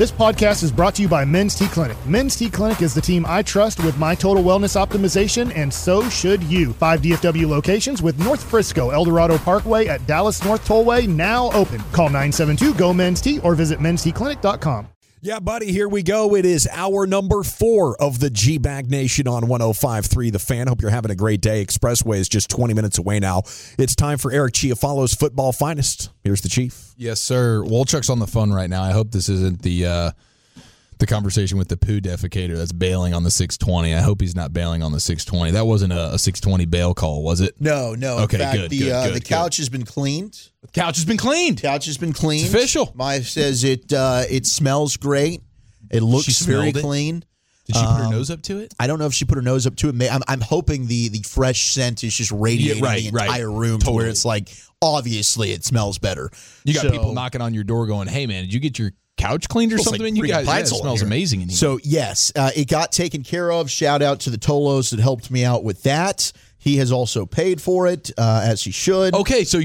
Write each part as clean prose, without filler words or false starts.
This podcast is brought to you by Men's T Clinic. Men's T Clinic is the team I trust with my total wellness optimization, and so should you. 5 DFW locations with North Frisco, Eldorado Parkway at Dallas North Tollway now open. Call 972-GO-MEN'S-T or visit mensteclinic.com. Yeah, buddy, here we go. It is hour number 4 of the G-Bag Nation on 105.3 The Fan. Hope you're having a great day. Expressway is just 20 minutes away now. It's time for Eric Chiafalo's Football Finest. Here's the Chief. Yes, sir. Wolchuk's on the phone right now. I hope this isn't the conversation with the poo defecator that's bailing on the 620. I hope he's not bailing on the 620. That wasn't a 620 bail call, was it? No. Okay, in fact, good, the couch has been cleaned. The couch has been cleaned. It's official. Maya says it smells great. It looks very clean. Did she put her nose up to it? I don't know if she put her nose up to it. I'm hoping the fresh scent is just radiating the entire room to where it's like, obviously it smells better. You got people knocking on your door going, hey, man, did you get your couch cleaned or something? Like you guys, it smells amazing in here. So, yes, it got taken care of. Shout out to the Tolos that helped me out with that. He has also paid for it, as he should. Okay, so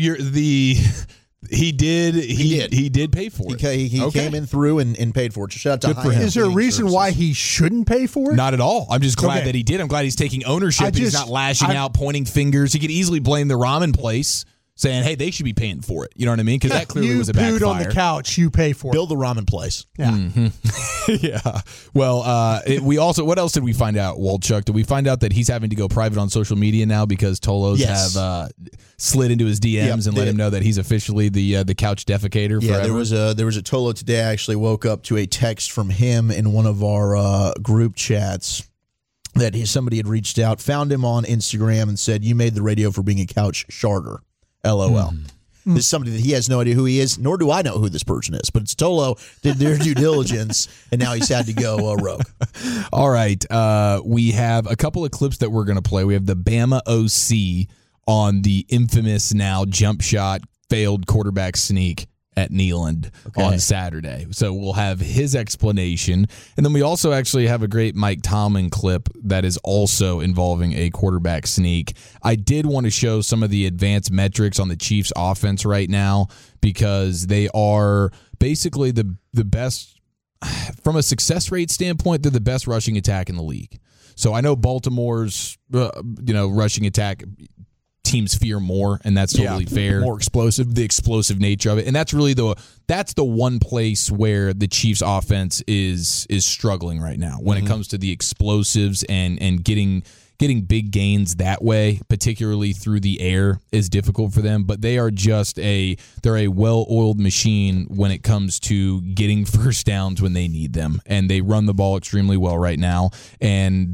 he did pay for it. He came in through and paid for it. So shout out to Good for him. Is there a reason why he shouldn't pay for it? Not at all. I'm just glad that he did. I'm glad he's taking ownership. He's not lashing out, pointing fingers. He could easily blame the ramen place, saying, hey, they should be paying for it. You know what I mean? Because that clearly was a backfire. You pooed on the couch. You pay for it. Build the ramen place. Yeah. Mm-hmm. Yeah. Well, we also, what else did we find out, Wolchuk? Did we find out that he's having to go private on social media now because Tolos have slid into his DMs and let him know that he's officially the couch defecator forever? Yeah, there was a Tolo today. I actually woke up to a text from him in one of our group chats that somebody had reached out, found him on Instagram and said, you made the radio for being a couch sharter. LOL. This is somebody that he has no idea who he is, nor do I know who this person is. But it's Tolo did their due diligence, and now he's had to go rogue. All right. We have a couple of clips that we're going to play. We have the Bama OC on the infamous now jump shot failed quarterback sneak at Neyland on Saturday. So we'll have his explanation. And then we also actually have a great Mike Tomlin clip that is also involving a quarterback sneak. I did want to show some of the advanced metrics on the Chiefs offense right now because they are basically the best, from a success rate standpoint, they're the best rushing attack in the league. So I know Baltimore's rushing attack teams fear more, and that's totally fair. More explosive, the explosive nature of it, and that's really the one place where the Chiefs' offense is struggling right now when it comes to the explosives and getting big gains that way, particularly through the air, is difficult for them. But they are they're a well-oiled machine when it comes to getting first downs when they need them, and they run the ball extremely well right now. And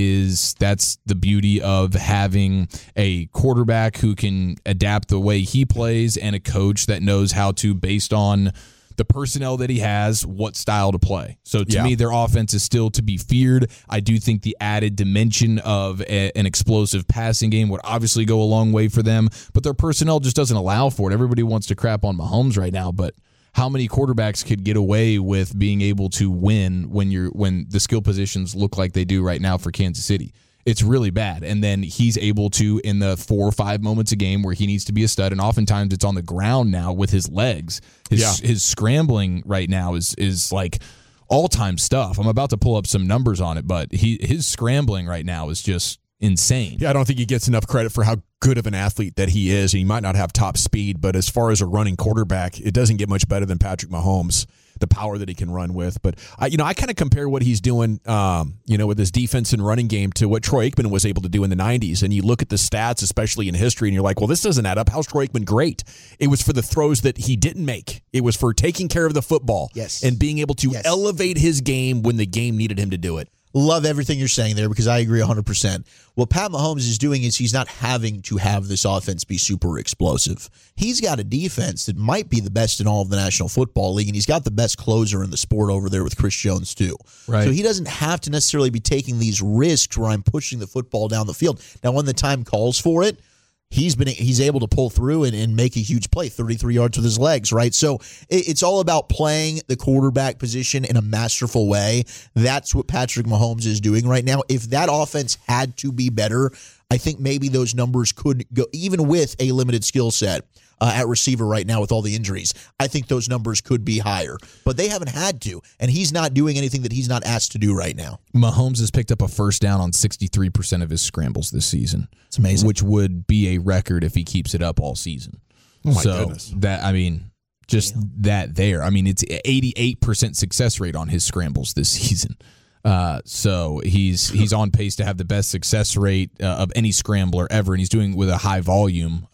that's the beauty of having a quarterback who can adapt the way he plays and a coach that knows how to, based on the personnel that he has, what style to play. So to me, their offense is still to be feared. I do think the added dimension of an explosive passing game would obviously go a long way for them, but their personnel just doesn't allow for it. Everybody wants to crap on Mahomes right now, but how many quarterbacks could get away with being able to win when the skill positions look like they do right now for Kansas City? It's really bad. And then he's able to, in the 4 or 5 moments a game where he needs to be a stud, and oftentimes it's on the ground now with his legs. His scrambling right now is like all-time stuff. I'm about to pull up some numbers on it, but his scrambling right now is just insane. Yeah, I don't think he gets enough credit for how good of an athlete that he is. He might not have top speed, but as far as a running quarterback, it doesn't get much better than Patrick Mahomes, the power that he can run with. But I kind of compare what he's doing, with his defense and running game to what Troy Aikman was able to do in the 90s. And you look at the stats, especially in history, and you're like, well, this doesn't add up. How's Troy Aikman great? It was for the throws that he didn't make. It was for taking care of the football and being able to elevate his game when the game needed him to do it. Love everything you're saying there because I agree 100%. What Pat Mahomes is doing is he's not having to have this offense be super explosive. He's got a defense that might be the best in all of the National Football League, and he's got the best closer in the sport over there with Chris Jones too. Right. So he doesn't have to necessarily be taking these risks where I'm pushing the football down the field. Now, when the time calls for it, he's able to pull through and make a huge play, 33 yards with his legs, right? So it's all about playing the quarterback position in a masterful way. That's what Patrick Mahomes is doing right now. If that offense had to be better, I think maybe those numbers could go, even with a limited skill set at receiver right now with all the injuries. I think those numbers could be higher, but they haven't had to, and he's not doing anything that he's not asked to do right now. Mahomes has picked up a first down on 63% of his scrambles this season. It's amazing. Which would be a record if he keeps it up all season. Oh my goodness. That there. I mean, it's 88% success rate on his scrambles this season. So he's on pace to have the best success rate of any scrambler ever, and he's doing it with a high volume.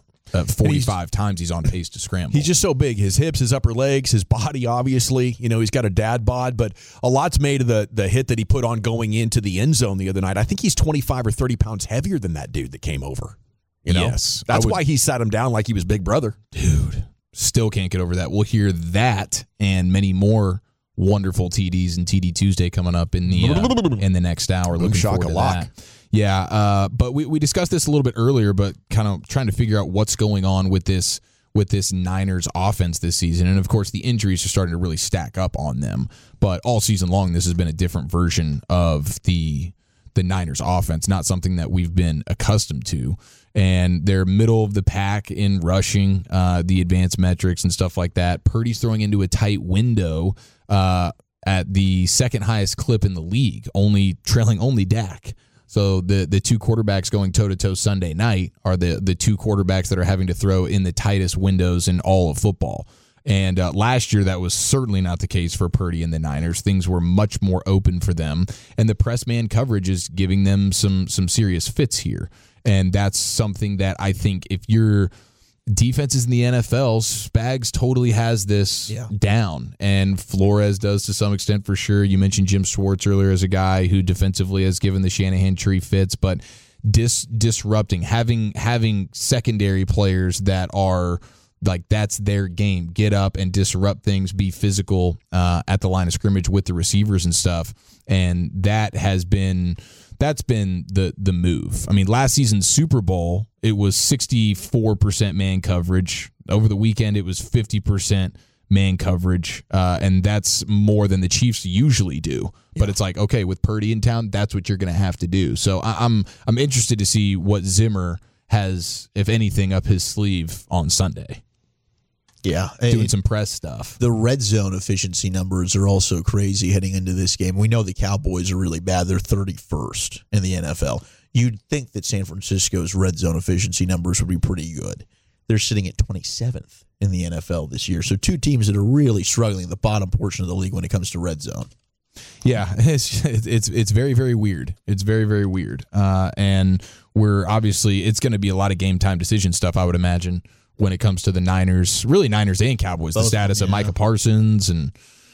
45 times he's on pace to scramble. He's just so big. His hips, his upper legs, his body, obviously. He's got a dad bod, but a lot's made of the hit that he put on going into the end zone the other night. I think he's 25 or 30 pounds heavier than that dude that came over. Yes. That's why he sat him down like he was Big Brother. Dude, still can't get over that. We'll hear that and many more wonderful TDs and TD Tuesday coming up in the next hour. Looking forward to that. Yeah, but we discussed this a little bit earlier, but kind of trying to figure out what's going on with this Niners offense this season. And, of course, the injuries are starting to really stack up on them. But all season long, this has been a different version of the Niners offense, not something that we've been accustomed to. And they're middle of the pack in rushing, the advanced metrics and stuff like that. Purdy's throwing into a tight window at the second highest clip in the league, trailing only Dak. So the two quarterbacks going toe-to-toe Sunday night are the two quarterbacks that are having to throw in the tightest windows in all of football. And last year, that was certainly not the case for Purdy and the Niners. Things were much more open for them. And the press man coverage is giving them some serious fits here. And that's something that I think if you're defenses in the NFL, Spags totally has this down, and Flores does to some extent for sure. You mentioned Jim Schwartz earlier as a guy who defensively has given the Shanahan tree fits, but disrupting, having secondary players that are like that's their game, get up and disrupt things, be physical at the line of scrimmage with the receivers and stuff, and that's been the move. I mean, last season's Super Bowl, it was 64% man coverage. Over the weekend, it was 50% man coverage, and that's more than the Chiefs usually do. But it's like, okay, with Purdy in town, that's what you're going to have to do. So I'm interested to see what Zimmer has, if anything, up his sleeve on Sunday. Yeah. Doing some press stuff. The red zone efficiency numbers are also crazy heading into this game. We know the Cowboys are really bad. They're 31st in the NFL. You'd think that San Francisco's red zone efficiency numbers would be pretty good. They're sitting at 27th in the NFL this year. So two teams that are really struggling at the bottom portion of the league when it comes to red zone. Yeah, it's very, very weird. It's very, very weird. And we're obviously, it's going to be a lot of game time decision stuff, I would imagine, when it comes to the Niners, really Niners and Cowboys, the status of Micah Parsons and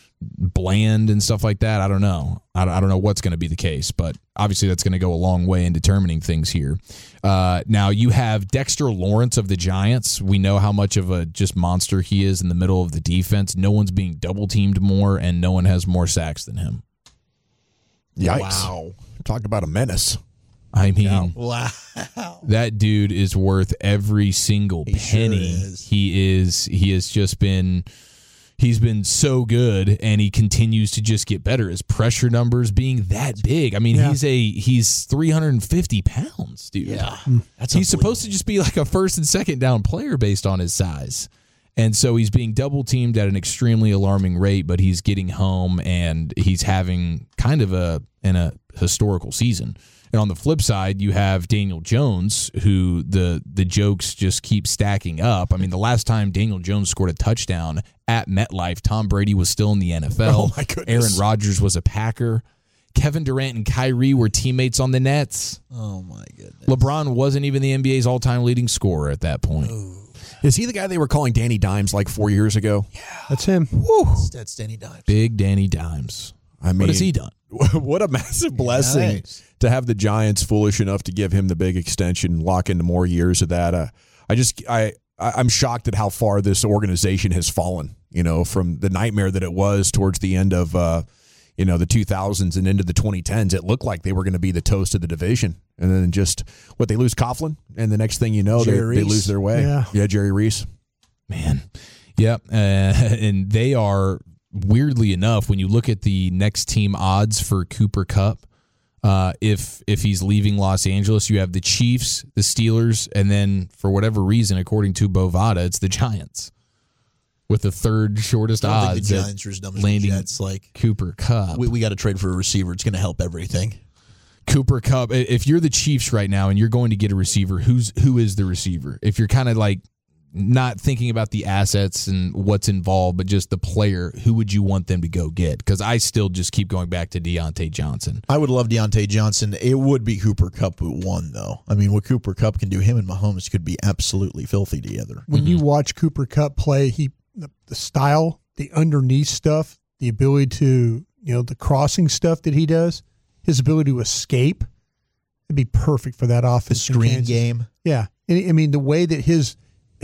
Bland and stuff like that. I don't know. I don't know what's going to be the case, but obviously that's going to go a long way in determining things here. Now you have Dexter Lawrence of the Giants. We know how much of a just monster he is in the middle of the defense. No one's being double teamed more, and no one has more sacks than him. Yikes. Wow. Talk about a menace. I mean, wow. That dude is worth every single penny. Sure is. He's been so good, and he continues to just get better. His pressure numbers being that big. I mean, he's 350 pounds, dude. Yeah, he's supposed to just be like a first and second down player based on his size. And so he's being double teamed at an extremely alarming rate, but he's getting home and he's having kind of a historical season. And on the flip side, you have Daniel Jones, who the jokes just keep stacking up. I mean, the last time Daniel Jones scored a touchdown at MetLife, Tom Brady was still in the NFL. Oh, my goodness. Aaron Rodgers was a Packer. Kevin Durant and Kyrie were teammates on the Nets. Oh, my goodness. LeBron wasn't even the NBA's all-time leading scorer at that point. Ooh. Is he the guy they were calling Danny Dimes like 4 years ago? Yeah. That's him. Woo. That's Danny Dimes. Big Danny Dimes. I mean, what has he done? What a massive blessing to have the Giants foolish enough to give him the big extension, lock into more years of that. I'm shocked at how far this organization has fallen, from the nightmare that it was towards the end of, the 2000s and into the 2010s. It looked like they were going to be the toast of the division. And then they lose Coughlin, and the next thing you know, they lose their way. Yeah, Jerry Reese. Man. Yep. And they are, weirdly enough, when you look at the next team odds for Cooper Kupp, If he's leaving Los Angeles, you have the Chiefs, the Steelers, and then for whatever reason, according to Bovada, it's the Giants with the third shortest I don't odds. think the Giants are as dumb as landing the Jets. Like Cooper Kupp. we got to trade for a receiver. It's going to help everything. Cooper Kupp. If you're the Chiefs right now and you're going to get a receiver, who is the receiver? If you're kind of like not thinking about the assets and what's involved, but just the player, who would you want them to go get? Because I still just keep going back to Deontay Johnson. I would love Deontay Johnson. It would be Cooper Kupp who won, though. I mean, what Cooper Kupp can do, him and Mahomes could be absolutely filthy together. When you watch Cooper Kupp play, the style, the underneath stuff, the ability to, the crossing stuff that he does, his ability to escape, it'd be perfect for that offense. The screen game. Yeah. I mean, the way that his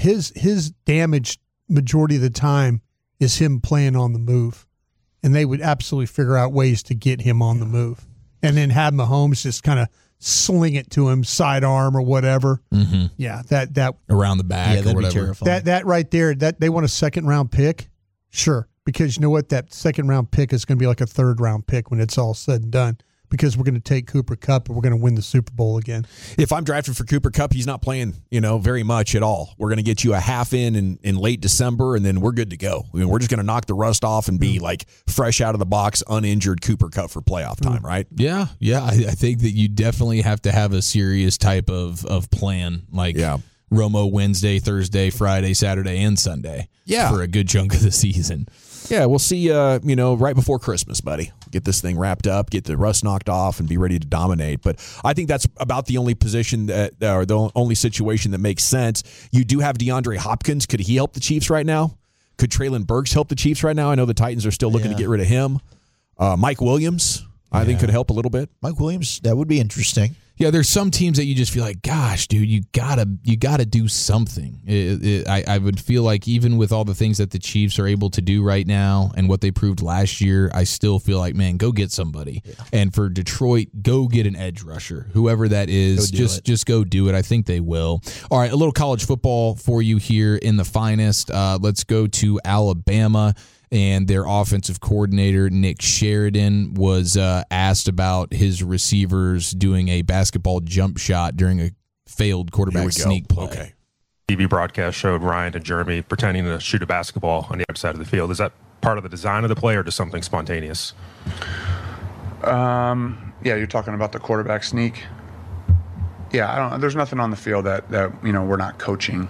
damage majority of the time is him playing on the move, and they would absolutely figure out ways to get him on the move, and then have Mahomes just kind of sling it to him, sidearm or whatever. Mm-hmm. Yeah, that around the back, that'd or whatever. be terrifying. That right there, that they want a second round pick, sure, because you know what, that second round pick is going to be like a third round pick when it's all said and done. Because we're going to take Cooper Kupp and we're going to win the Super Bowl again. If I'm drafted for Cooper Kupp, he's not playing, very much at all. We're going to get you a half in late December, and then we're good to go. I mean, we're just going to knock the rust off and be like fresh out of the box, uninjured Cooper Kupp for playoff time, right? Yeah. I think that you definitely have to have a serious type of plan, like Romo Wednesday, Thursday, Friday, Saturday, and Sunday. Yeah, for a good chunk of the season. Yeah, we'll see, right before Christmas, buddy. Get this thing wrapped up, get the rust knocked off, and be ready to dominate. But I think that's about the only position or the only situation that makes sense. You do have DeAndre Hopkins. Could he help the Chiefs right now? Could Treylon Burks help the Chiefs right now? I know the Titans are still looking to get rid of him. Mike Williams, I think, could help a little bit. Mike Williams, that would be interesting. Yeah, there's some teams that you just feel like, gosh, dude, you gotta do something. I would feel like even with all the things that the Chiefs are able to do right now and what they proved last year, I still feel like, man, go get somebody. Yeah. And for Detroit, go get an edge rusher, whoever that is. Just go do it. I think they will. All right, a little college football for you here in the finest. Let's go to Alabama. And their offensive coordinator, Nick Sheridan, was asked about his receivers doing a basketball jump shot during a failed quarterback sneak play. Okay. TV broadcast showed Ryan and Jeremy pretending to shoot a basketball on the outside of the field. Is that part of the design of the play or just something spontaneous? Yeah, you're talking about the quarterback sneak. Yeah, there's nothing on the field that we're not coaching.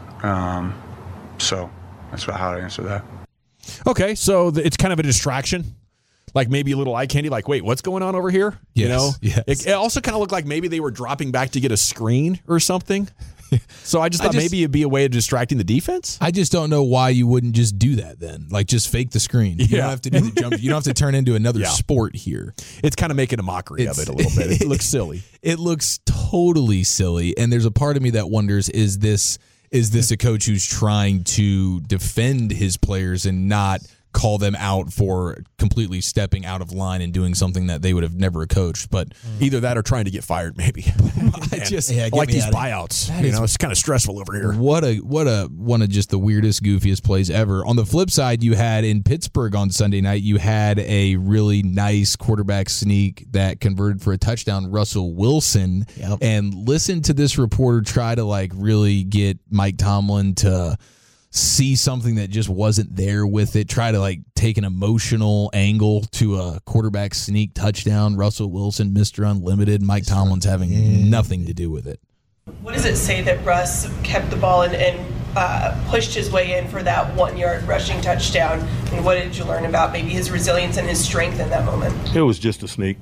So that's how I answer that. Okay, so it's kind of a distraction, like maybe a little eye candy, like, wait, what's going on over here? Yes, It also kind of looked like maybe they were dropping back to get a screen or something. So I just thought maybe it'd be a way of distracting the defense. I just don't know why you wouldn't just do that then. Like, just fake the screen. You don't have to do the jump. You don't have to turn into another sport here. It's kind of making a mockery of it a little bit. It looks silly. It looks totally silly. And there's a part of me that wonders, is this a coach who's trying to defend his players and not call them out for completely stepping out of line and doing something that they would have never coached? But either that or trying to get fired, maybe. I like these buyouts. It's kind of stressful over here. What a one of just the weirdest, goofiest plays ever. On the flip side, you had in Pittsburgh on Sunday night, you had a really nice quarterback sneak that converted for a touchdown, Russell Wilson. Yep. And listen to this reporter try to really get Mike Tomlin to see something that just wasn't there with it, try to take an emotional angle to a quarterback sneak touchdown. Russell Wilson, Mr. Unlimited. Mike Tomlin's having nothing to do with it. What does it say that Russ kept the ball and pushed his way in for that 1 yard rushing touchdown? And what did you learn about maybe his resilience and his strength in that moment? It was just a sneak.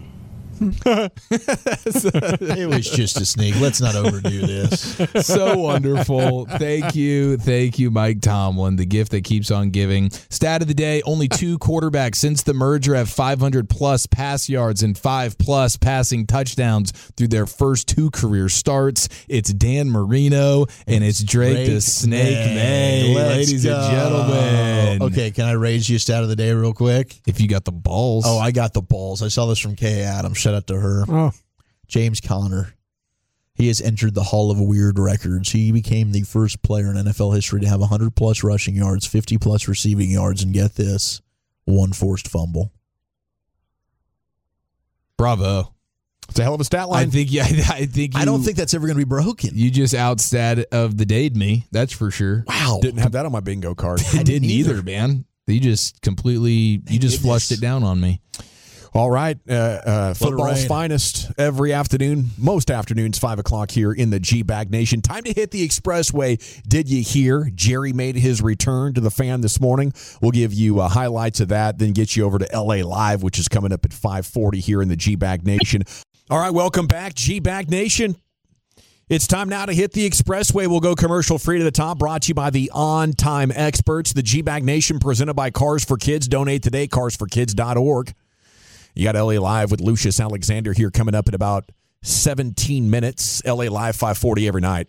It was just a sneak. Let's not overdo this. So wonderful. Thank you, Mike Tomlin, the gift that keeps on giving. Stat of the day, only 2 quarterbacks since the merger have 500-plus pass yards and 5-plus passing touchdowns through their first 2 career starts. It's Dan Marino and it's Drake the Snake May. Ladies and gentlemen. Okay, can I raise you a stat of the day real quick? If you got the balls. Oh, I got the balls. I saw this from Kay Adams. Shout out to her. Oh. James Conner. He has entered the Hall of Weird Records. He became the first player in NFL history to have 100-plus rushing yards, 50-plus receiving yards, and get this, 1 forced fumble. Bravo. It's a hell of a stat line. I don't think that's ever going to be broken. You just outstat of the day'd me. That's for sure. Wow. Didn't have that on my bingo card. I didn't either, man. You just flushed it down on me. All right. Football's finest every afternoon, most afternoons, 5 o'clock here in the G-Bag Nation. Time to hit the expressway. Did you hear? Jerry made his return to the Fan this morning. We'll give you highlights of that, then get you over to LA Live, which is coming up at 5:40 here in the G-Bag Nation. All right, welcome back, G-Bag Nation. It's time now to hit the expressway. We'll go commercial free to the top, brought to you by the On Time Experts. The G-Bag Nation presented by Cars for Kids. Donate today, carsforkids.org. You got LA Live with Lucius Alexander here coming up in about 17 minutes. LA Live, 5:40 every night.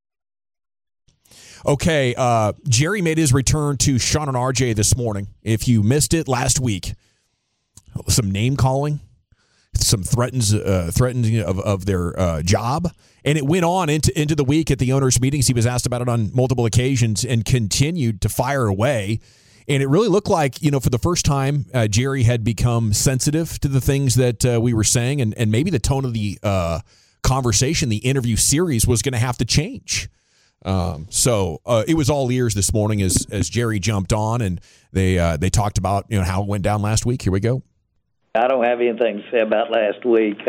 Okay, Jerry made his return to Sean and RJ this morning. If you missed it last week, some name calling, some threatening of their job, and it went on into the week at the owners' meetings. He was asked about it on multiple occasions and continued to fire away. And it really looked like, for the first time, Jerry had become sensitive to the things that we were saying, and maybe the tone of the conversation, the interview series, was going to have to change. So it was all ears this morning as Jerry jumped on, and they talked about how it went down last week. Here we go. I don't have anything to say about last week.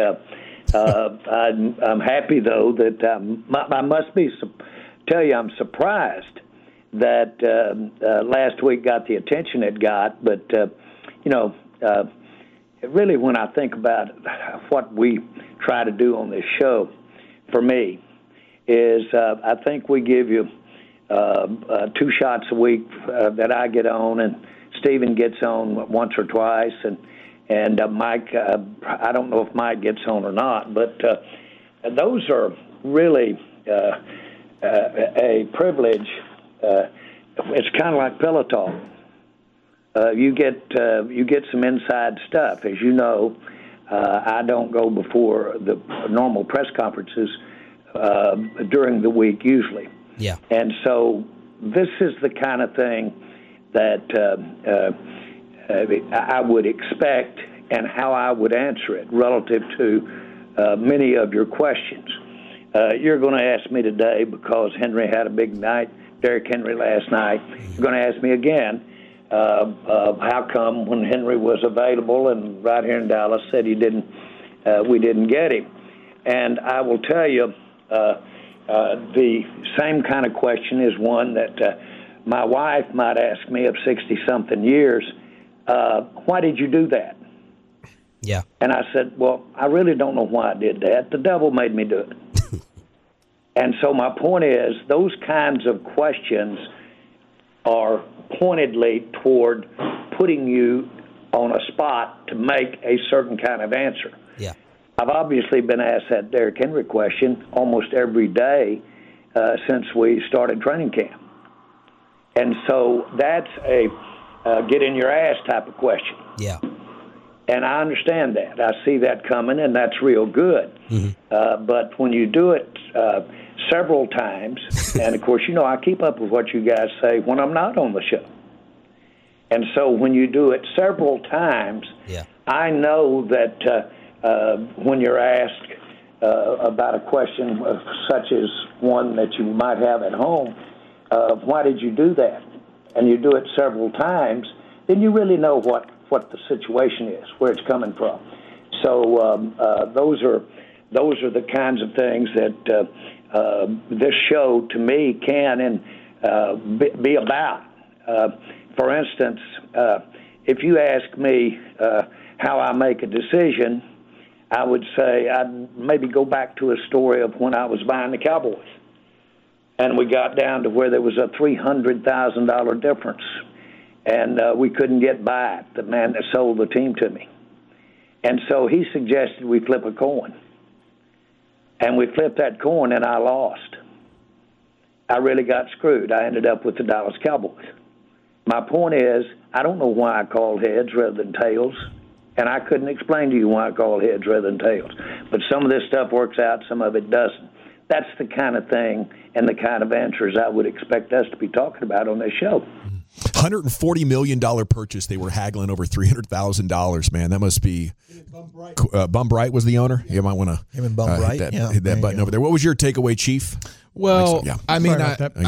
I'm happy, though, that I must tell you I'm surprised that last week got the attention it got. But, really when I think about what we try to do on this show, for me, is I think we give you 2 shots a week that I get on, and Stephen gets on once or twice, and Mike, I don't know if Mike gets on or not, but those are really a privilege. It's kind of like pillow talk. You get some inside stuff. As you know, I don't go before the normal press conferences during the week usually. Yeah. And so this is the kind of thing that I would expect and how I would answer it relative to many of your questions. You're going to ask me today because Henry had a big night, Derrick Henry last night. You're going to ask me again how come when Henry was available and right here in Dallas said we didn't get him. And I will tell you the same kind of question is one that my wife might ask me of 60-something years. Why did you do that? Yeah. And I said, well, I really don't know why I did that. The devil made me do it. And so my point is those kinds of questions are pointedly toward putting you on a spot to make a certain kind of answer. Yeah. I've obviously been asked that Derrick Henry question almost every day since we started training camp. And so that's a get in your ass type of question. Yeah. And I understand that. I see that coming, and that's real good. Mm-hmm. But when you do it several times, and, of course, I keep up with what you guys say when I'm not on the show. And so when you do it several times, yeah. I know that when you're asked about a question such as one that you might have at home, why did you do that? And you do it several times, then you really know what the situation is, where it's coming from. So those are the kinds of things that this show, to me, can and be about. For instance, if you ask me how I make a decision, I would say I'd maybe go back to a story of when I was buying the Cowboys. And we got down to where there was a $300,000 difference. And we couldn't get by it, the man that sold the team to me. And so he suggested we flip a coin. And we flipped that coin, and I lost. I really got screwed. I ended up with the Dallas Cowboys. My point is, I don't know why I called heads rather than tails. And I couldn't explain to you why I called heads rather than tails. But some of this stuff works out, some of it doesn't. That's the kind of thing and the kind of answers I would expect us to be talking about on this show. $140 million purchase. They were haggling over $300,000, man. That must be Bum Bright was the owner. You might want to him and Bum Bright. Hit that button over there. What was your takeaway, Chief? Well, I mean,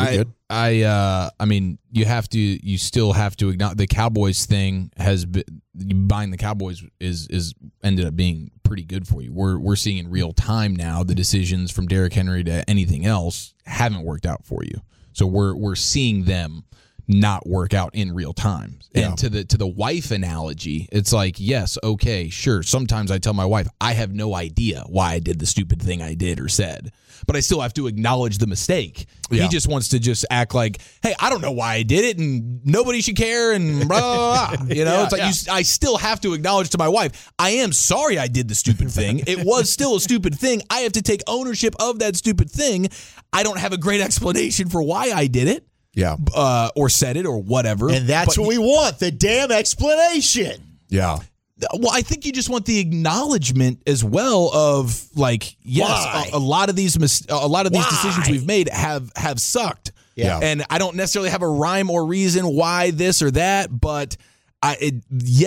you still have to acknowledge the Cowboys thing has been, buying the Cowboys is ended up being pretty good for you. We're seeing in real time now the decisions from Derrick Henry to anything else haven't worked out for you. So we're seeing them not work out in real time. And to the wife analogy, it's like, yes, okay, sure. Sometimes I tell my wife, I have no idea why I did the stupid thing I did or said, but I still have to acknowledge the mistake. Yeah. He just wants to just act like, hey, I don't know why I did it and nobody should care and blah, blah, blah. You know, it's like I still have to acknowledge to my wife, I am sorry I did the stupid thing. It was still a stupid thing. I have to take ownership of that stupid thing. I don't have a great explanation for why I did it. Yeah. Or said it or whatever. And that's what we want, the damn explanation. Yeah. Well, I think you just want the acknowledgement as well of like, yes, a lot of these decisions we've made have sucked. Yeah. And I don't necessarily have a rhyme or reason why this or that, but it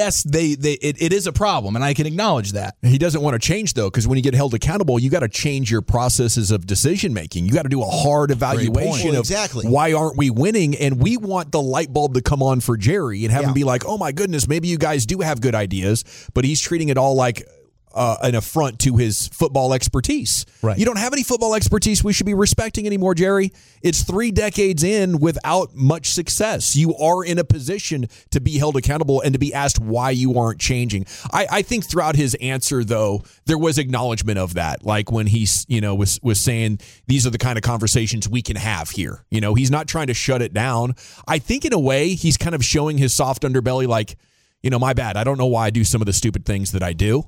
is a problem, and I can acknowledge that. He doesn't want to change, though, because when you get held accountable, you got to change your processes of decision making. You got to do a hard evaluation of why aren't we winning, and we want the light bulb to come on for Jerry and have him be like, oh my goodness, maybe you guys do have good ideas, but he's treating it all like an affront to his football expertise. Right. You don't have any football expertise we should be respecting anymore, Jerry. It's 3 decades in without much success. You are in a position to be held accountable and to be asked why you aren't changing. I think throughout his answer, though, there was acknowledgement of that. Like when he was saying these are the kind of conversations we can have here. You know, he's not trying to shut it down. I think in a way he's kind of showing his soft underbelly like, you know, my bad. I don't know why I do some of the stupid things that I do.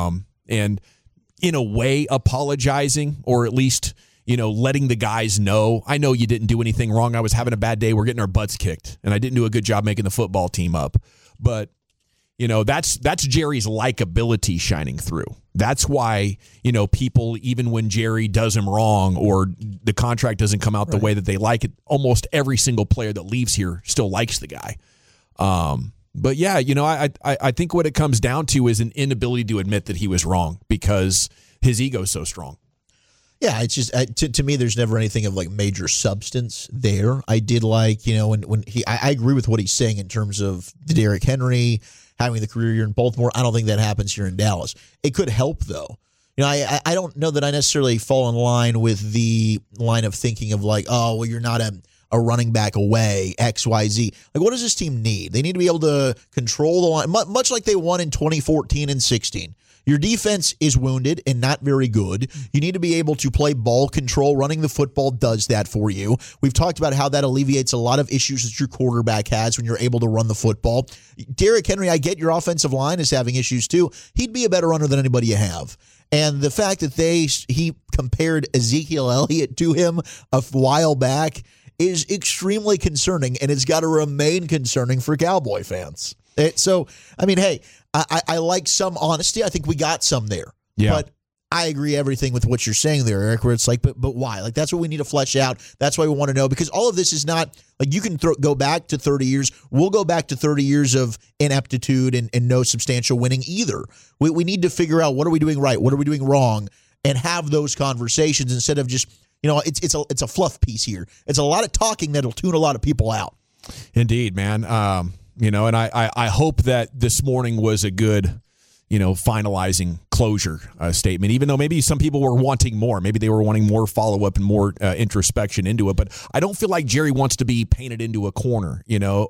And in a way apologizing, or at least, you know, letting the guys know, I know you didn't do anything wrong. I was having a bad day. We're getting our butts kicked and I didn't do a good job making the football team up. But, you know, that's Jerry's likability shining through. That's why, you know, people, even when Jerry does him wrong or the contract doesn't come out the way that they like it, almost every single player that leaves here still likes the guy. But yeah, you know, I think what it comes down to is an inability to admit that he was wrong because his ego is so strong. Yeah, it's just to me, there's never anything of like major substance there. I did like, you know, when I agree with what he's saying in terms of the Derrick Henry having the career year in Baltimore. I don't think that happens here in Dallas. It could help though. You know, I don't know that I necessarily fall in line with the line of thinking of like, oh, well, you're not a running back away, XYZ. Like, what does this team need? They need to be able to control the line, much like they won in 2014 and 16. Your defense is wounded and not very good. You need to be able to play ball control. Running the football does that for you. We've talked about how that alleviates a lot of issues that your quarterback has when you're able to run the football. Derrick Henry, I get your offensive line is having issues too. He'd be a better runner than anybody you have. And the fact that he compared Ezekiel Elliott to him a while back is extremely concerning, and it's got to remain concerning for Cowboy fans. So, I mean, hey, I like some honesty. I think we got some there. Yeah. But I agree everything with what you're saying there, Eric, where it's like, but why? Like, that's what we need to flesh out. That's why we want to know, because all of this is not, like, you can go back to 30 years. We'll go back to 30 years of ineptitude and no substantial winning either. We need to figure out what are we doing right, what are we doing wrong, and have those conversations instead of just, you know, it's a fluff piece here. It's a lot of talking that'll tune a lot of people out. Indeed, man. You know, and I hope that this morning was a good, you know, finalizing closure statement, even though maybe some people were wanting more. Maybe they were wanting more follow-up and more introspection into it. But I don't feel like Jerry wants to be painted into a corner, you know,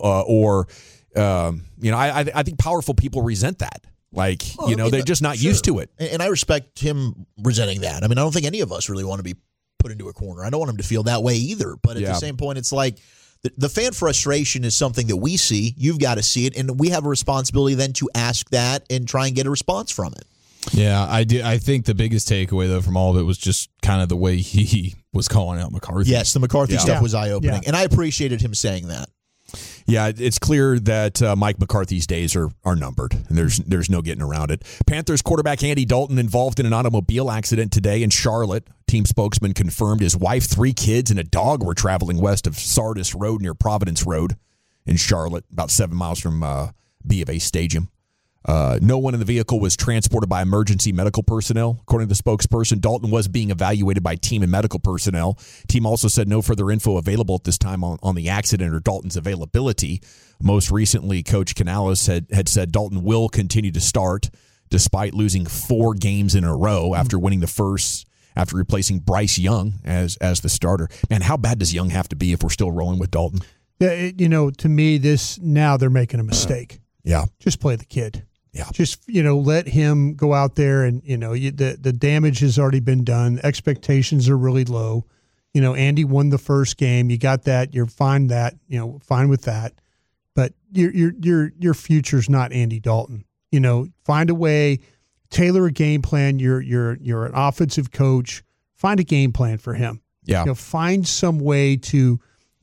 I think powerful people resent that. Like, you know, they're just not used to it. And I respect him resenting that. I mean, I don't think any of us really want to be put into a corner. I don't want him to feel that way either. But at the same point, it's like the fan frustration is something that we see. You've got to see it. And we have a responsibility then to ask that and try and get a response from it. Yeah, I do. I think the biggest takeaway, though, from all of it was just kind of the way he was calling out McCarthy. Yes, the McCarthy stuff was eye-opening. Yeah. And I appreciated him saying that. Yeah, it's clear that Mike McCarthy's days are numbered, and there's no getting around it. Panthers quarterback Andy Dalton involved in an automobile accident today in Charlotte. Team spokesman confirmed his wife, 3 kids, and a dog were traveling west of Sardis Road near Providence Road. in Charlotte, about 7 miles from B of A Stadium. No one in the vehicle was transported by emergency medical personnel. According to the spokesperson, Dalton was being evaluated by team and medical personnel. Team also said no further info available at this time on the accident or Dalton's availability. Most recently, Coach Canales had said Dalton will continue to start despite losing 4 games in a row after winning the first, after replacing Bryce Young as the starter. Man, how bad does Young have to be if we're still rolling with Dalton? Yeah, to me, now they're making a mistake. Yeah. Just play the kid. Yeah. Just, let him go out there and, the damage has already been done. Expectations are really low. Andy won the first game. You got that. You're fine fine with that. But your future's not Andy Dalton. Find a way, tailor a game plan. You're an offensive coach. Find a game plan for him. Yeah. Find some way to,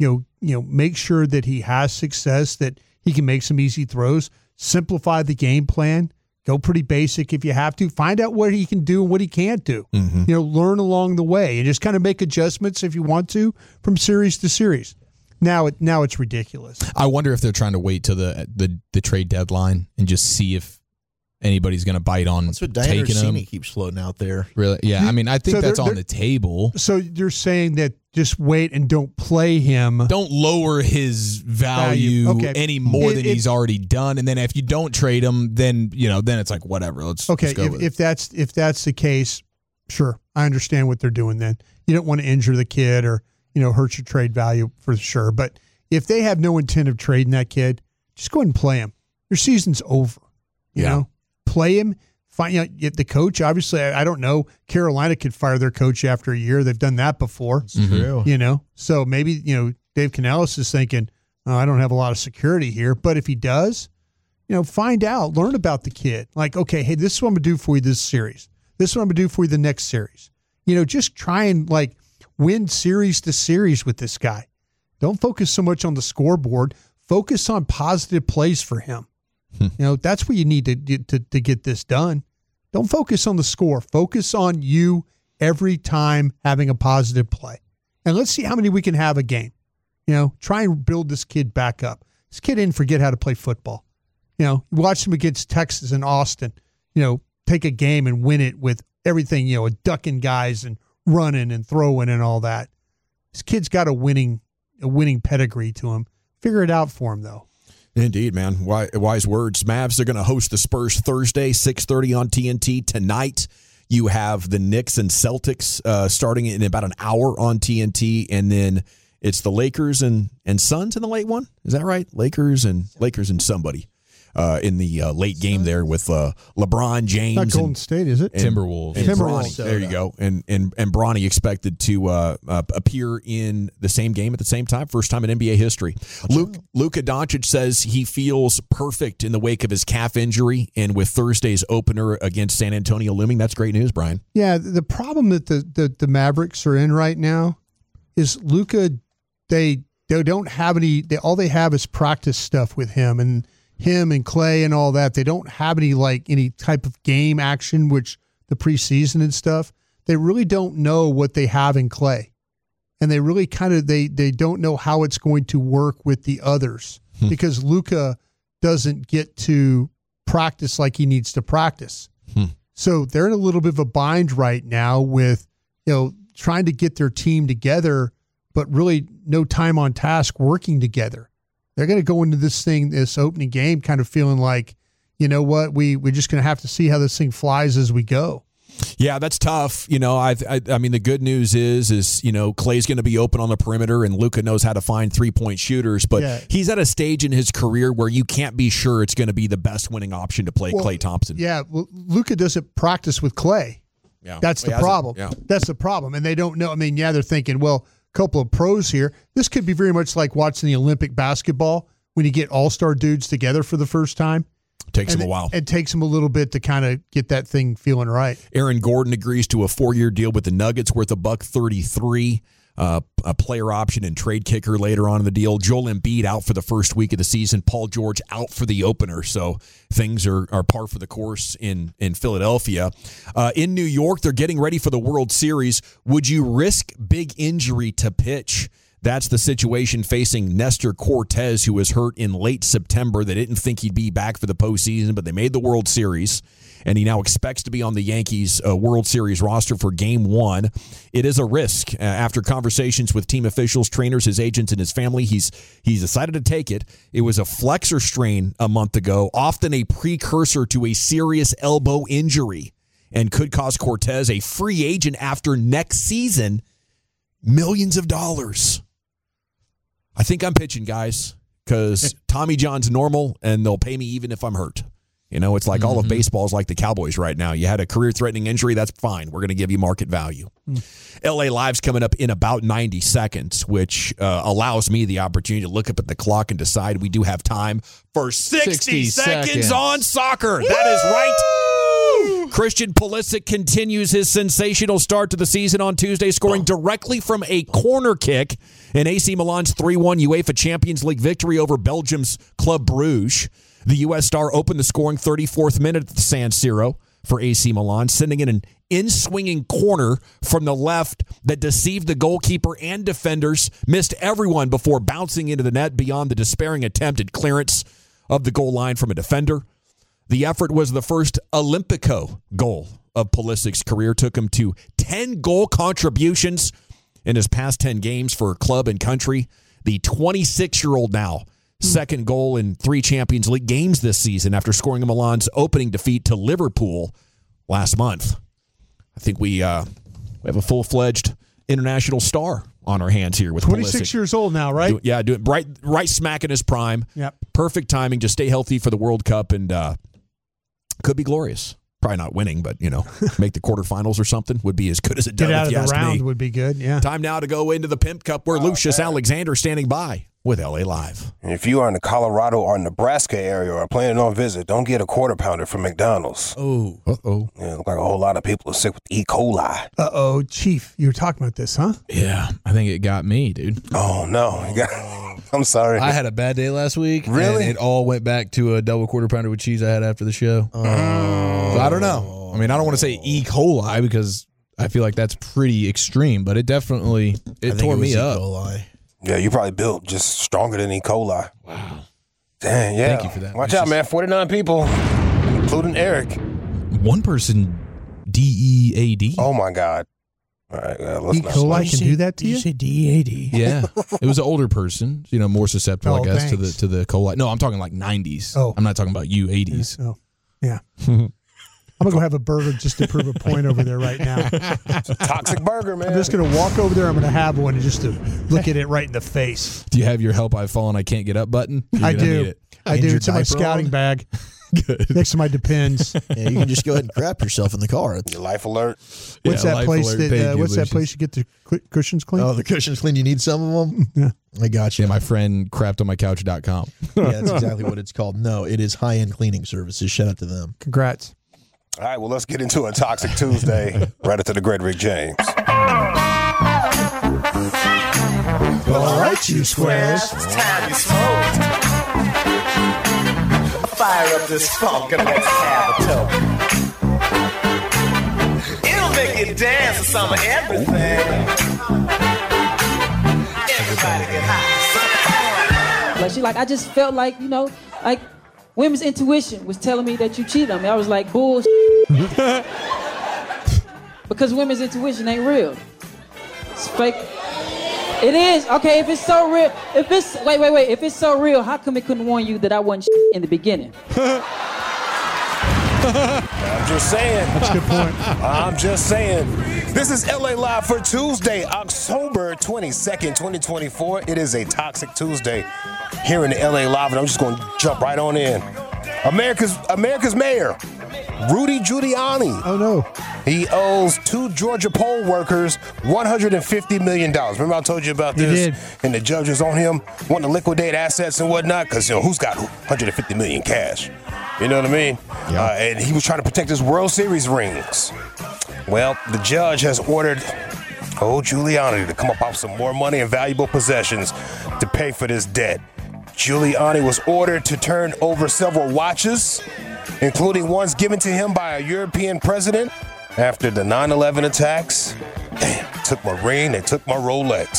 make sure that he has success, that he can make some easy throws. Simplify the game plan. Go pretty basic if you have to. Find out what he can do and what he can't do. Mm-hmm. Learn along the way and just kind of make adjustments if you want to from series to series. Now it's ridiculous. I wonder if they're trying to wait till the trade deadline and just see if anybody's going to bite on That's what Diana taking him. Orsini keeps floating out there. Really? Yeah. I mean, I think So that's they're- on the table. So you're saying that just wait and don't play him. Don't lower his value Okay. any more than If- he's already done. And then if you don't trade him, then then it's like whatever. Let's go with it. If that's the case, sure, I understand what they're doing. Then you don't want to injure the kid or hurt your trade value for sure. But if they have no intent of trading that kid, just go ahead and play him. Your season's over. You know, play him. Find the coach. Obviously, I don't know. Carolina could fire their coach after a year. They've done that before. It's true. So maybe Dave Canales is thinking, oh, I don't have a lot of security here. But if he does, find out, learn about the kid. Like, okay, hey, this is what I'm gonna do for you this series. This is what I'm gonna do for you the next series. Just try and win series to series with this guy. Don't focus so much on the scoreboard. Focus on positive plays for him. That's what you need to get this done. Don't focus on the score. Focus on you every time having a positive play. And let's see how many we can have a game. Try and build this kid back up. This kid didn't forget how to play football. You watch him against Texas and Austin, take a game and win it with everything, ducking guys and running and throwing and all that. This kid's got a winning pedigree to him. Figure it out for him, though. Indeed, man. Wise words. Mavs are going to host the Spurs Thursday, 6:30 on TNT. Tonight, you have the Knicks and Celtics starting in about an hour on TNT, and then it's the Lakers and Suns in the late one. Is that right? Lakers and somebody in the late game there with LeBron James. Not Golden State, is it? Timberwolves. And Timberwolves. Bronny. There you go. And Bronny expected to appear in the same game at the same time. First time in NBA history. Luka Doncic says he feels perfect in the wake of his calf injury, and with Thursday's opener against San Antonio looming, that's great news, Brian. Yeah, the problem that the Mavericks are in right now is Luka. They don't have any. All they have is practice stuff with him and Clay and all that. They don't have any type of game action, which the preseason and stuff. They really don't know what they have in Clay, and they really they don't know how it's going to work with the others because Luka doesn't get to practice like he needs to practice. So they're in a little bit of a bind right now with trying to get their team together, but really no time on task working together. They're going to go into this opening game kind of feeling like, what, we're just going to have to see how this thing flies as we go. Yeah, that's tough. I mean, the good news is Clay's going to be open on the perimeter, and Luka knows how to find 3-point shooters. But he's at a stage in his career where you can't be sure it's going to be the best winning option to play Klay Thompson. Yeah, well, Luka doesn't practice with Clay. Yeah, that's the problem. Yeah. That's the problem, and they don't know. I mean, they're thinking, well, a couple of pros here. This could be very much like watching the Olympic basketball when you get all-star dudes together for the first time. Takes him a while. It takes him a little bit to kind of get that thing feeling right. Aaron Gordon agrees to a 4-year deal with the Nuggets worth $133, a player option and trade kicker later on in the deal. Joel Embiid out for the first week of the season. Paul George out for the opener. So things are par for the course in Philadelphia. In New York, they're getting ready for the World Series. Would you risk big injury to pitch? That's the situation facing Nestor Cortez, who was hurt in late September. They didn't think he'd be back for the postseason, but they made the World Series, and he now expects to be on the Yankees World Series roster for Game 1. It is a risk. After conversations with team officials, trainers, his agents, and his family, he's decided to take it. It was a flexor strain a month ago, often a precursor to a serious elbow injury, and could cost Cortez, a free agent after next season, millions of dollars. I think I'm pitching, guys, because Tommy John's normal, and they'll pay me even if I'm hurt. You know, it's like all of baseball is like the Cowboys right now. You had a career-threatening injury, that's fine. We're going to give you market value. LA Live's coming up in about 90 seconds, which allows me the opportunity to look up at the clock and decide we do have time for 60 seconds on soccer. Woo! That is right. Christian Pulisic continues his sensational start to the season on Tuesday, scoring directly from a corner kick in AC Milan's 3-1 UEFA Champions League victory over Belgium's Club Brugge. The U.S. star opened the scoring 34th minute at the San Siro for AC Milan, sending in an in-swinging corner from the left that deceived the goalkeeper and defenders, missed everyone before bouncing into the net beyond the despairing attempted clearance of the goal line from a defender. The effort was the first Olympico goal of Pulisic's career, took him to 10 goal contributions in his past 10 games for club and country. The 26-year-old now, second goal in 3 Champions League games this season after scoring Milan's opening defeat to Liverpool last month. I think we have a full-fledged international star on our hands here with 26 Pulisic. Years old now, right? Doing right smack in his prime. Yep. Perfect timing. Just stay healthy for the World Cup, and could be glorious. Probably not winning, but, make the quarterfinals or something would be as good as it does. Get out of the round would be good, yeah. Time now to go into the Pimp Cup where Lucius Alexander standing by with LA Live. And if you are in the Colorado or Nebraska area or planning on visit, don't get a quarter pounder from McDonald's. Oh. Uh-oh. Yeah, look like a whole lot of people are sick with E. coli. Uh-oh. Chief, you were talking about this, huh? Yeah, I think it got me, dude. Oh, no. I'm sorry. I had a bad day last week. Really? And it all went back to a double quarter pounder with cheese I had after the show. So I don't know. I mean, I don't want to say E. coli because I feel like that's pretty extreme, but it definitely tore me up. E. coli. Yeah, you probably built just stronger than E. coli. Wow. Dang, yeah. Thank you for that. Watch out, man. 49 people, including Eric. One person DEAD. Oh, my God. All right, let's E. coli can do that to you? You say DEAD? Yeah. It was an older person, more susceptible, I guess, thanks. to the coli. No, I'm talking like 90s. Oh. I'm not talking about you 80s. Oh, yeah. I'm going to go have a burger just to prove a point over there right now. It's a toxic burger, man. I'm just going to walk over there. I'm going to have one just to look at it right in the face. Do you have your help I've fallen I can't get up button? I do. I do. your It's in my diaper scouting on? bag. Good. Next to my Depends. Yeah, you can just go ahead and crap yourself in the car. Your life alert. What's that Life place? Alert, thank you, What's that Lucius. place you get the cushions clean? Oh, the cushion's clean. You need some of them? Yeah. I got you. Yeah, my friend crappedonmycouch.com. Yeah, that's exactly what it's called. No, it is high-end cleaning services. Shout out to them. Congrats. All right, well, let's get into a Toxic Tuesday right into the Great Rick James. All right, you squares. It's time you smoke. Fire up this funk and let's have a toke. It'll make you dance to some of everything. Everybody get high. Like I just felt like, like women's intuition was telling me that you cheated on me. I was like, bullshit. Because women's intuition ain't real. It's fake. It is. Okay, if it's so real, if it's so real, how come it couldn't warn you that I wasn't in the beginning? I'm just saying. That's a good point. I'm just saying. This is LA Live for Tuesday, October 22nd, 2024. It is a Toxic Tuesday here in the LA Live, and I'm just going to jump right on in. America's mayor, Rudy Giuliani. Oh, no. He owes 2 Georgia poll workers $150 million. Remember I told you about this? You did. And the judge was on him wanting to liquidate assets and whatnot because, who's got $150 million cash? You know what I mean? Yeah. And he was trying to protect his World Series rings. Well, the judge has ordered Giuliani to come up with some more money and valuable possessions to pay for this debt. Giuliani was ordered to turn over several watches, including ones given to him by a European president after the 9/11 attacks. Damn, took my ring, they took my Rolex.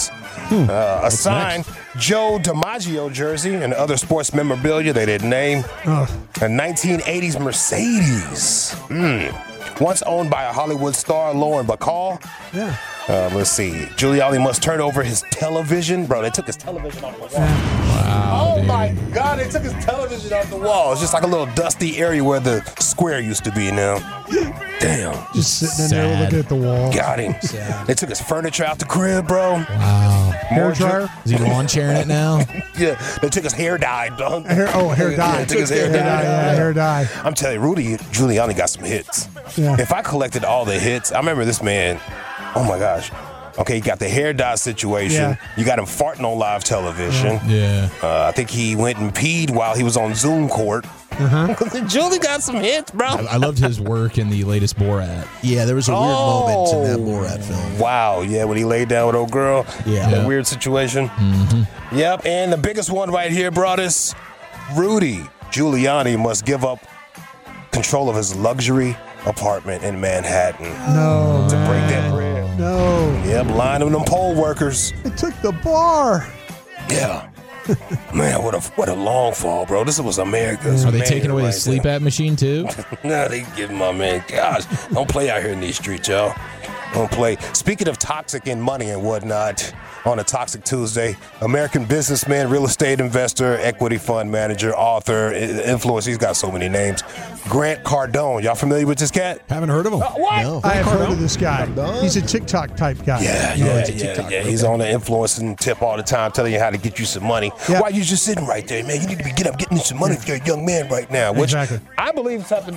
A signed Joe DiMaggio jersey and other sports memorabilia they didn't name. A 1980s Mercedes. Once owned by a Hollywood star, Lauren Bacall. Yeah. Let's see. Giuliani must turn over his television. Bro, they took his television off the wall. Wow, oh, my God. They took his television off the wall. It's just like a little dusty area where the square used to be now. Damn. Just sitting in there looking at the wall. Got him. They took his furniture out the crib, bro. Wow. Hair dryer? Is he lawn chairing it now? Yeah. They took his hair dye, dog. Hair dye. Yeah, took his hair dye. Yeah, hair dye. I'm telling you, Rudy Giuliani got some hits. Yeah. If I collected all the hits, I remember this man. Oh my gosh. Okay, you got the hair dye situation. Yeah. You got him farting on live television. Yeah. I think he went and peed while he was on Zoom court. Julie got some hits, bro. I loved his work in the latest Borat. Yeah, there was a weird moment in that Borat film. Wow, yeah, when he laid down with old girl. Yeah. That weird situation. Yep, and the biggest one right here, brothers. Rudy Giuliani must give up control of his luxury apartment in Manhattan. No. To break that bread. No. Yep, line of them poll workers. They took the bar. Yeah. Man, what a long fall, bro. This was America's. Are they man taking away right his sleep app machine too? Nah, they give my man. Gosh, don't play out here in these streets, y'all. Don't play. Speaking of toxic and money and whatnot, on a Toxic Tuesday, American businessman, real estate investor, equity fund manager, author, influencer. He's got so many names. Grant Cardone. Y'all familiar with this cat? Haven't heard of him. What? No. I have heard of this guy. He's a TikTok type guy. Yeah. He's on the influencing tip all the time, telling you how to get you some money. Yeah. Why you just sitting right there, man? You need to be getting you some money if you're a young man right now. Which Exactly. I believe something.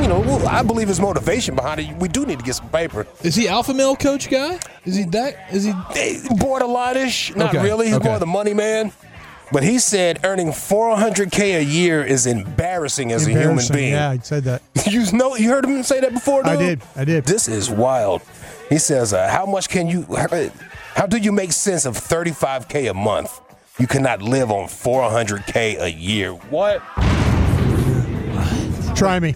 I believe his motivation behind it. We do need to get some paper. Is he alpha male coach guy? Is he that? Is he Borderline-ish? Not Okay, really. He's okay. more the money man. But he said earning $400K a year is embarrassing as a human Embarrassing. being. Yeah, he said that. You heard him say that before, dude? I did. This is wild. He says, how do you make sense of $35K a month? You cannot live on $400K a year. What? Try me.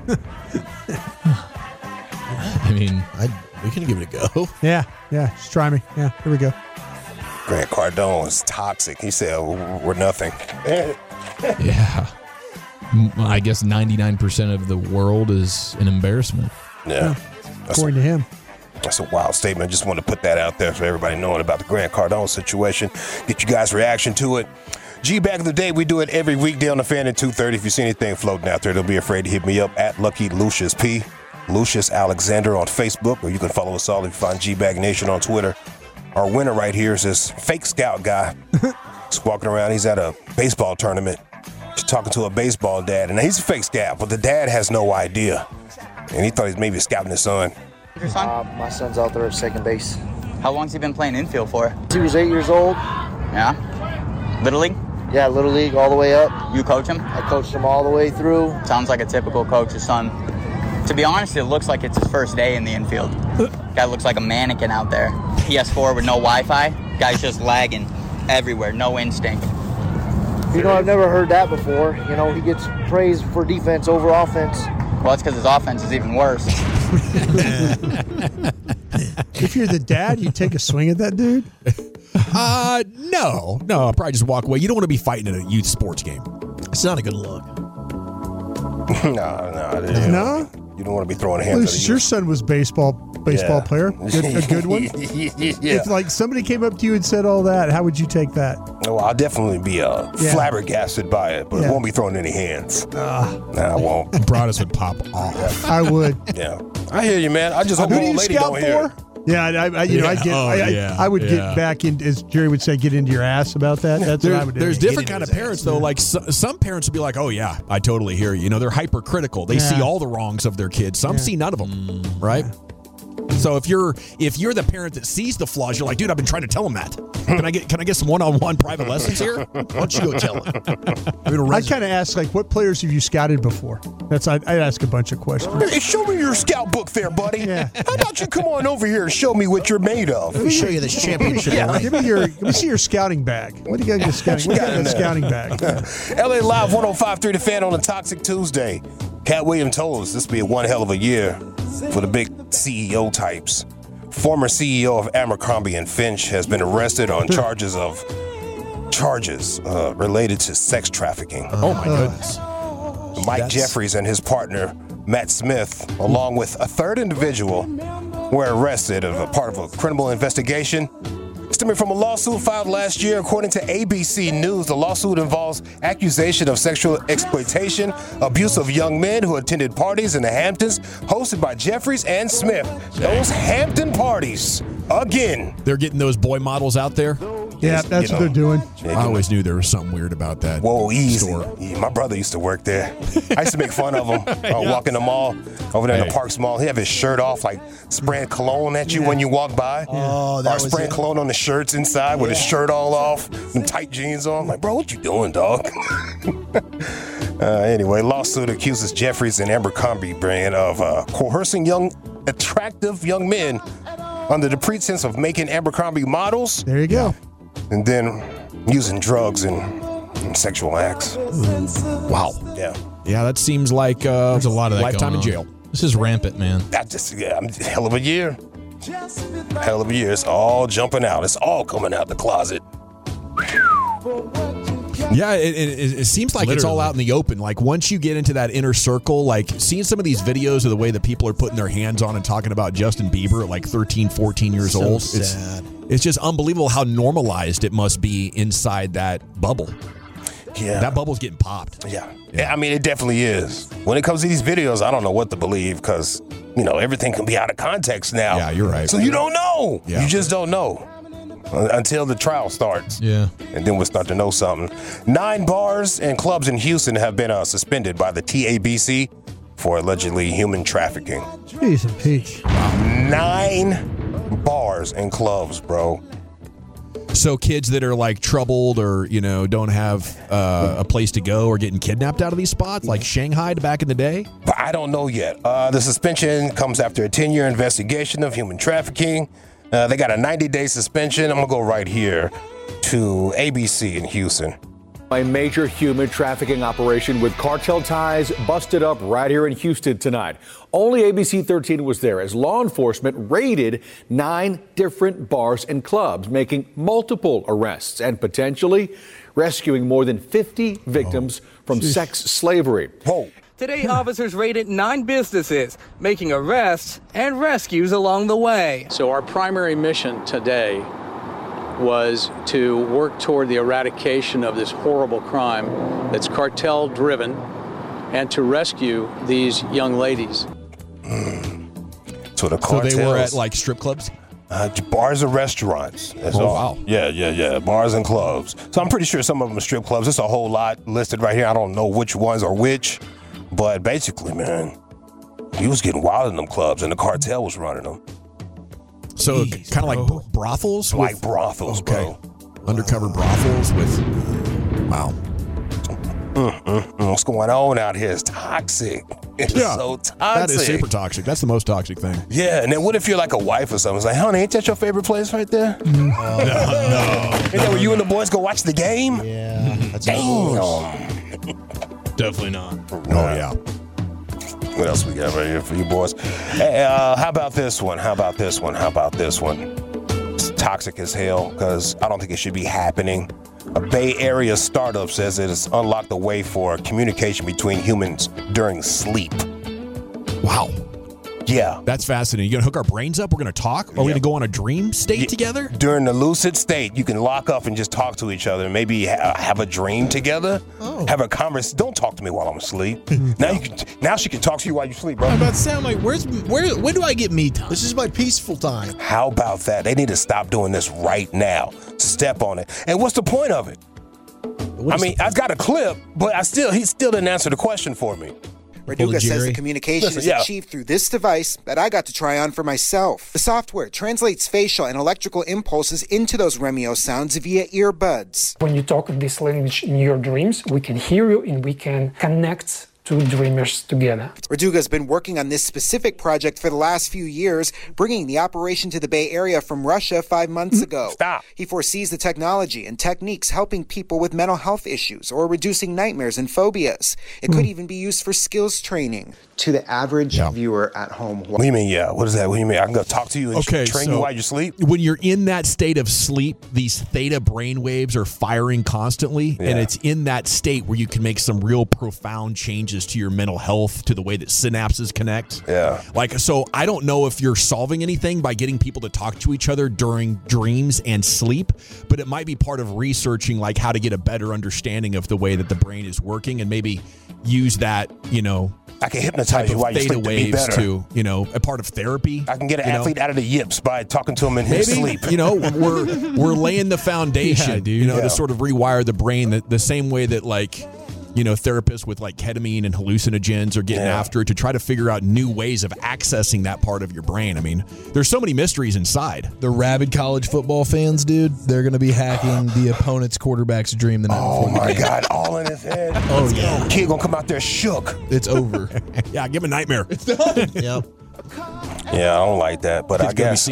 I mean, we can give it a go. Yeah. Just try me. Yeah, here we go. Grant Cardone is toxic. He said, we're nothing. yeah. I guess 99% of the world is an embarrassment. Yeah. According to him. That's a wild statement. I just want to put that out there for everybody knowing about the Grant Cardone situation. Get you guys' reaction to it. G Back of the Day, we do it every weekday on the Fan at 2:30. If you see anything floating out there, don't be afraid to hit me up at Lucky Lucius P. Lucius Alexander on Facebook, or you can follow us all if you find G-Bag Nation on Twitter. Our winner right here is this fake scout guy. He's walking around. He's at a baseball tournament. He's talking to a baseball dad, and he's a fake scout, but the dad has no idea. And he thought he's maybe scouting his son. Your son? My son's out there at second base. How long's he been playing infield for? He was 8 years old. Yeah? Little League? Yeah, Little League all the way up. You coach him? I coached him all the way through. Sounds like a typical coach's son. To be honest, it looks like it's his first day in the infield. Guy looks like a mannequin out there. PS4 with no Wi-Fi. Guy's just lagging everywhere, no instinct. I've never heard that before. He gets praised for defense over offense. Well, it's because his offense is even worse. If you're the dad, you take a swing at that dude? No, I'll probably just walk away. You don't want to be fighting in a youth sports game. It's not a good look. No? You don't want to be throwing hands Lucius, at your son was baseball player. A good one. Yeah. If somebody came up to you and said all that, how would you take that? Well, I'll definitely be flabbergasted by it, but it won't be throwing any hands. I won't. Broadus would pop off. I would. Yeah, I hear you, man. I just hope Who the do you old lady scout don't hear. for? Yeah, I would get back in, as Jerry would say, get into your ass about that. That's what I would do. There's different kind of parents, though. Like some parents would be like, "Oh yeah, I totally hear you." They're hypercritical. They see all the wrongs of their kids. Some see none of them, right? So if you're the parent that sees the flaws, you're like, dude, I've been trying to tell him that. Can I get some one-on-one private lessons here? Why don't you go tell him? I kind of ask, what players have you scouted before? I'd ask a bunch of questions. Hey, show me your scout book there, buddy. Yeah. How about you come on over here and show me what you're made of? Let me show you this championship. Let me see your scouting bag. What do you got in the scouting? What do you got in the scouting bag? LA Live 105.3 The Fan on a Toxic Tuesday. Cat Williams told us this will be one hell of a year for the big CEO types. former CEO of Abercrombie & Finch, has been arrested on charges related to sex trafficking. Oh, my goodness. Mike Jeffries and his partner, Matt Smith, along with a third individual, were arrested as a part of a criminal investigation stemming from a lawsuit filed last year. According to ABC News, the lawsuit involves accusation of sexual exploitation, abuse of young men who attended parties in the Hamptons hosted by Jeffries and Smith. Those Hampton parties, again. They're getting those boy models out there. Yeah, that's what they're doing. I always knew there was something weird about that. Whoa, easy. Store. Yeah, my brother used to work there. I used to make fun of him. Walking the mall, over there in the Parks Mall. He'd have his shirt off, like spraying cologne at you when you walk by. Oh, that or was spraying cologne on the shirts inside with his shirt all off and tight jeans on. I'm like, bro, what you doing, dog? Anyway, lawsuit accuses Jeffries and Abercrombie brand of coercing attractive young men under the pretense of making Abercrombie models. There you go. And then using drugs and sexual acts. Wow. Yeah. Yeah, that seems like there's a lot of that lifetime in going jail. This is rampant, man. Hell of a year. Hell of a year. It's all jumping out. It's all coming out the closet. Yeah, it seems like it's all out in the open. Like once you get into that inner circle, like seeing some of these videos of the way that people are putting their hands on and talking about Justin Bieber at like 13, 14 years old. Sad. It's just unbelievable how normalized it must be inside that bubble. Yeah. That bubble's getting popped. Yeah. I mean, it definitely is. When it comes to these videos, I don't know what to believe because, everything can be out of context now. Yeah, you're right. So you don't know. Yeah. You just don't know until the trial starts. Yeah. And then we'll start to know something. 9 bars and clubs in Houston have been suspended by the TABC for allegedly human trafficking. Jeez and peach. 9 bars and clubs, bro. So kids that are like troubled or, don't have a place to go or getting kidnapped out of these spots like Shanghai back in the day? But I don't know yet. The suspension comes after a 10-year investigation of human trafficking. They got a 90-day suspension. I'm going to go right here to ABC in Houston. A major human trafficking operation with cartel ties busted up right here in Houston tonight. Only ABC 13 was there as law enforcement raided 9 different bars and clubs, making multiple arrests and potentially rescuing more than 50 victims from sex slavery. Whoa. Today, officers raided 9 businesses, making arrests and rescues along the way. So our primary mission today was to work toward the eradication of this horrible crime that's cartel-driven and to rescue these young ladies. So the cartels, So they were at like strip clubs? Bars and restaurants. That's all. Wow. Yeah. Bars and clubs. So I'm pretty sure some of them are strip clubs. There's a whole lot listed right here. I don't know which ones are which. But basically, man, he was getting wild in them clubs and the cartel was running them. So kind of like brothels? Like brothels, bro. Undercover brothels with... Wow. What's going on out here is toxic. It's so toxic. That is super toxic. That's the most toxic thing. Yeah, and then what if you're like a wife or something? It's like, honey, ain't that your favorite place right there? No. Ain't that where you and the boys go watch the game? Yeah. That's Definitely not. Oh, yeah. What else we got right here for you boys? Hey, how about this one? It's toxic as hell because I don't think it should be happening. A Bay Area startup says it has unlocked the way for communication between humans during sleep. Wow. Yeah. That's fascinating. You're going to hook our brains up? We're going to talk? Are we going to go on a dream state together? During the lucid state, you can lock up and just talk to each other and maybe have a dream together. Oh. Have a conversation. Don't talk to me while I'm asleep. Now she can talk to you while you sleep, bro. I'm about to say, I'm like, when do I get me time? This is my peaceful time. How about that? They need to stop doing this right now. Step on it. And what's the point of it? I've got a clip, but he still didn't answer the question for me. Raduga says the communication is achieved through this device that I got to try on for myself. The software translates facial and electrical impulses into those Remio sounds via earbuds. When you talk this language in your dreams, we can hear you and we can connect two dreamers together. Verduga's been working on this specific project for the last few years, bringing the operation to the Bay Area from Russia 5 months ago. He foresees the technology and techniques helping people with mental health issues or reducing nightmares and phobias. It could even be used for skills training. To the average viewer at home. What do you mean, yeah? What is that? What do you mean? I can go talk to you and train you while you sleep? When you're in that state of sleep, these theta brain waves are firing constantly, and it's in that state where you can make some real profound changes to your mental health, to the way that synapses connect. Yeah. Like, so I don't know if you're solving anything by getting people to talk to each other during dreams and sleep, but it might be part of researching like how to get a better understanding of the way that the brain is working and maybe use that, I can hypnose you while you sleep to be better. To, a part of therapy. I can get an athlete out of the yips by talking to him in his sleep. We're laying the foundation, to sort of rewire the brain the same way that therapists with like ketamine and hallucinogens are getting after it to try to figure out new ways of accessing that part of your brain. I mean, there's so many mysteries inside. The rabid college football fans, dude, they're going to be hacking the opponent's quarterback's dream the night before the game. Oh, my God, all in his head. Oh, yeah. Kid going to come out there shook. It's over. Yeah, give him a nightmare. It's done. Yep. Yeah, I don't like that, but I guess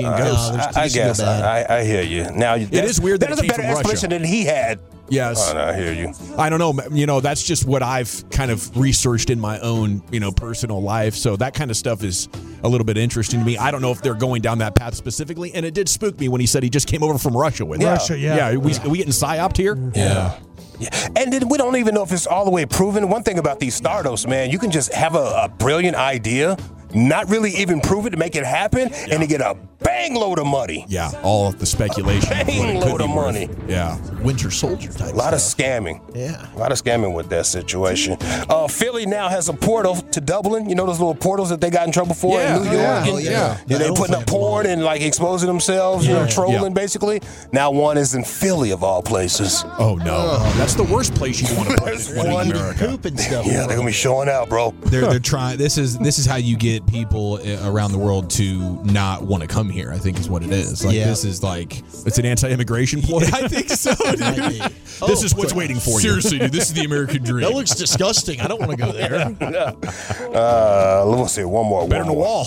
I hear you. Now it is weird that is it a came better from Russia. explanation than he had. Yes. Oh, no, I hear you. I don't know. That's just what I've kind of researched in my own, personal life. So that kind of stuff is a little bit interesting to me. I don't know if they're going down that path specifically. And it did spook me when he said he just came over from Russia with it. Russia, Yeah, are we getting psyoped here? Yeah. And then we don't even know if it's all the way proven. One thing about these Stardust, man, you can just have a brilliant idea, not really even prove it to make it happen, and to get a bang load of money. Yeah, all of the speculation. Bang load of money. Yeah. Winter Soldier type A lot stuff. of scamming. Yeah. A lot of scamming with that situation. Philly now has a portal to Dublin. You know those little portals that they got in trouble for in New York? They putting up porn and like exposing themselves, trolling basically. Now one is in Philly of all places. Oh, no. That's the worst place you want to put this one in America. Poop and stuff. Yeah, they're going to be showing out, bro. They're trying. This is how you get people around the world to not want to come here, I think is what it is. Like this is like it's an anti-immigration ploy. I think so, dude. This is what's waiting for you. Seriously, dude, this is the American dream. That looks disgusting. I don't want to go there. Let's see, one more. Better than a wall.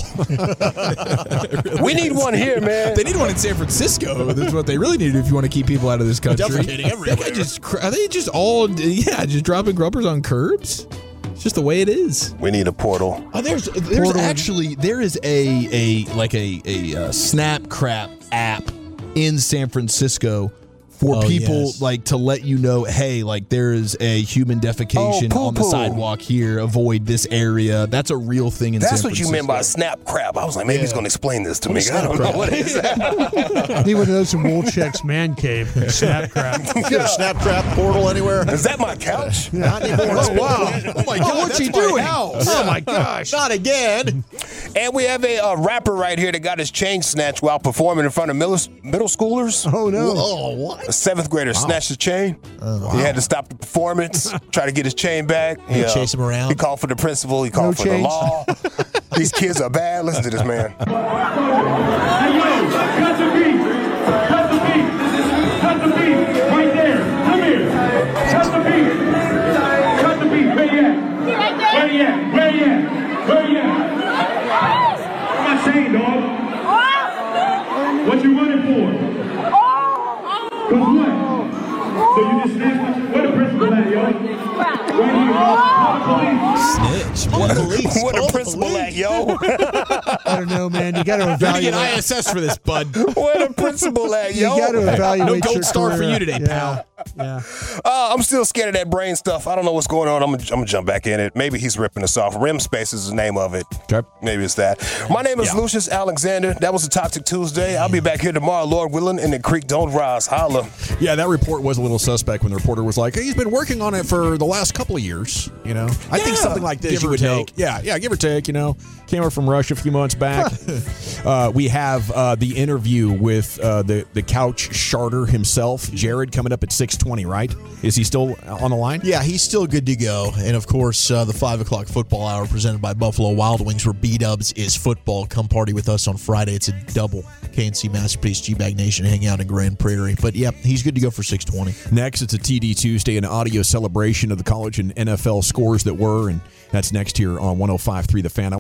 We need one here, man. They need one in San Francisco. That's what they really need if you want to keep people out of this country. Defecating everywhere. Are they just all just dropping grubbers on curbs? It's just the way it is. We need a portal. There's actually there is a Snap Crap app in San Francisco for people like to let you know, hey, like there is a human defecation on the sidewalk here. Avoid this area. That's a real thing in San Francisco. That's what you meant by snap crap. I was like, maybe he's going to explain this to me. I don't know what is that. Need one of those in Wolchek's man cave. Snap crap. You got a Snap Crap portal anywhere? Is that my couch? Not anymore. Oh, wow. Oh, my God. What's he doing? Oh, my gosh. Not again. And we have a rapper right here that got his chain snatched while performing in front of middle schoolers. Oh, no. Oh, what? A 7th grader snatched his chain. He had to stop the performance, try to get his chain back. He chase him around. He called for the principal. He called for the law. These kids are bad. Listen to this man. Cut the beat. Cut the beat. Cut the beat. Right there. Come here. Cut the beat. Cut the beat. Where you at? Where you at? Where you at? Where you at? What am I saying, dog? What you running for? Cause what? So you just snitched? Where the principal at, yo? Right here, Snitch. What the principal at, yo? I don't know, man. You got to evaluate. You get ISS for this, bud. Where the principal at, yo? You got to evaluate. No gold your star career. for you today, pal. Yeah. I'm still scared of that brain stuff. I don't know what's going on. I'm gonna jump back in it. Maybe he's ripping us off. Rim Space is the name of it. Okay. Maybe it's that. My name is Lucius Alexander. That was a Toxic Tuesday. I'll be back here tomorrow, Lord willing, and the creek don't rise. Holla. Yeah, that report was a little suspect when the reporter was like, hey, he's been working on it for the last couple of years. I think something like this Give you or would take. know. Yeah, give or take. quick. Came over from Russia a few months back. We have the interview with the couch sharter himself, Jared, coming up at 6:20, right? Is he still on the line? Yeah, he's still good to go. And, of course, the 5 o'clock football hour presented by Buffalo Wild Wings, where B-Dubs is football. Come party with us on Friday. It's a double KNC Masterpiece G-Bag Nation hang out in Grand Prairie. But, yeah, he's good to go for 6:20. Next, it's a TD Tuesday, an audio celebration of the college and NFL scores that were, and that's next here on 105.3 The Fan.